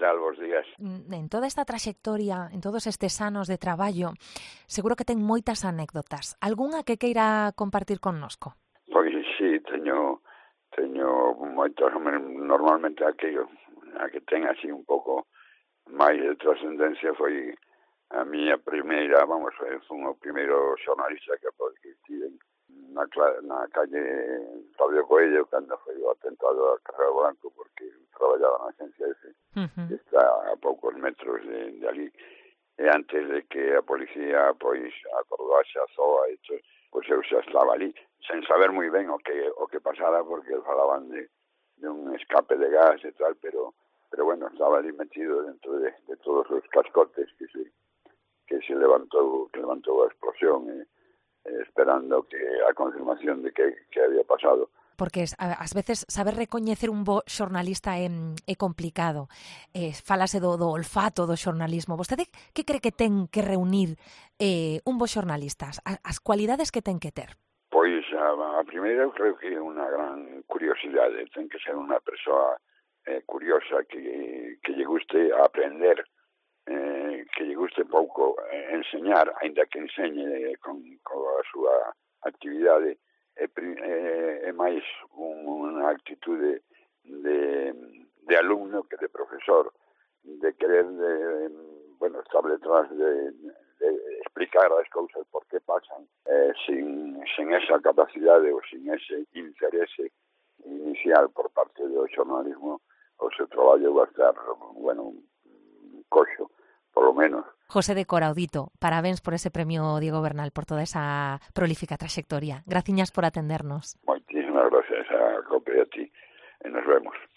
tal? Bos días. En toda esta traxectoria, en todos estes anos de traballo, seguro que ten moitas anécdotas. Algunha que queira compartir connosco? Pois sí, teño moitos, normalmente a que ten así un pouco máis de trascendencia foi a miña primeira, foi o primeiro xornalista que estiven na calle Fabio Coello cando foi o atentado a Carrero Blanco, porque traballaba na agencia F, que está a poucos metros de ali, e antes de que a policía acordase a ZOA, pois eu xa estaba ali, sen saber moi ben o que pasara, porque falaban de un escape de gas e tal, pero bueno, estaba ali metido dentro de todos os cascotes que se levantou a explosión, esperando que a confirmación de que había pasado. Porque ás veces saber recoñecer un bo xornalista é complicado. Falase do olfato do xornalismo. Vostede que cree que ten que reunir un bo xornalista? As cualidades que ten que ter? Pois a primeira eu creo que é unha gran curiosidade. Ten que ser unha persoa curiosa que lle guste aprender, que lle guste pouco enseñar, aínda que enseñe con a súa actividade, é máis unha actitude de alumno que de profesor, de querer estar detrás de explicar as cousas por que pasan, sin esa capacidade ou sin ese interese inicial por parte do xornalismo, o seu traballo vai estar, coxo, polo menos. José de Coraudito, parabéns por ese premio Diego Bernal, por toda esa prolífica trayectoria. Graciñas por atendernos. Moitísimas gracias a ti e nos vemos.